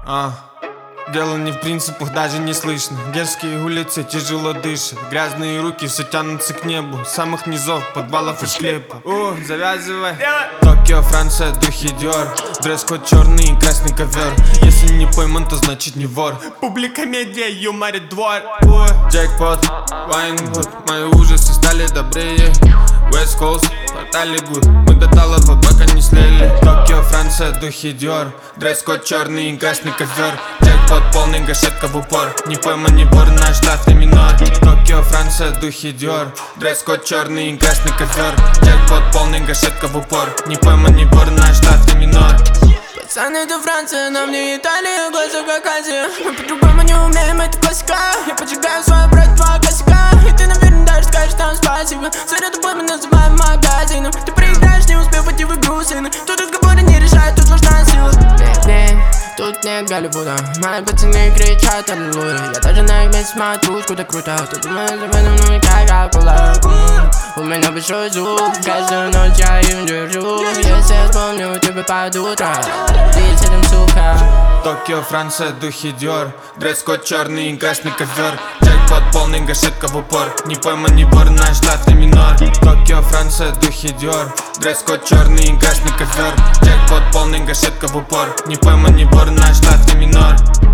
Дело не в принципах, даже не слышно. Дерзкие улицы тяжело дышат. Грязные руки все тянутся к небу. С самых низов, подвалов и склепа. Завязывай. Токио, Франция, духи Диор. Дресс-код черный и красный ковер. Если не пойман, то значит не вор. Публика, медиа, юморит двор. Джекпот, Вайнгуд. Мои ужасы стали добрее. West Coast, портали гуд. Мы до талого пока не слили. Токио, Франция, духи Диор. Дресс-код черный и красный ковер. Джекпот полный, гашетка в упор. Не пойман, не вор, наш штатный минор. Токио, Франция, духи Диор. Дресс-код черный и красный ковер. Джекпот полный, гашетка в упор. Не пойман, не вор, наш штатный минор. Пацаны, это Франция, нам не Италия, глаза как Азия. Мы по-другому не умеем, это классика. Я поджигаю свой брат, два косяка. И ты, наверное, даже скажешь там спасибо. Заря тобой мы называем магазином. Ты проиграешь, не успев войти в игру, сына. Тут разговоры не решают, тут важна сила. Тут нет Голливуда. Мои пацаны кричат аллилуйя. Я даже на их месте смотрю, сколько круто. Ты думаешь об этом, ну и как акула. У меня большой звук, каждую ночь я им держу. Если я вспомню, тебе под утро. Ты с этим сука. Токио, Франция, духи Диор. Дресс-код черный и красный ковер. Джекпот полный, гашетка в упор. Не пойман, не вор, наш штатный минор. Токио, Франция, духи Диор. Дресс-код черный и красный ковер. Джекпот полный, гашетка в упор. Не пойман, не вор, наш штатный минор.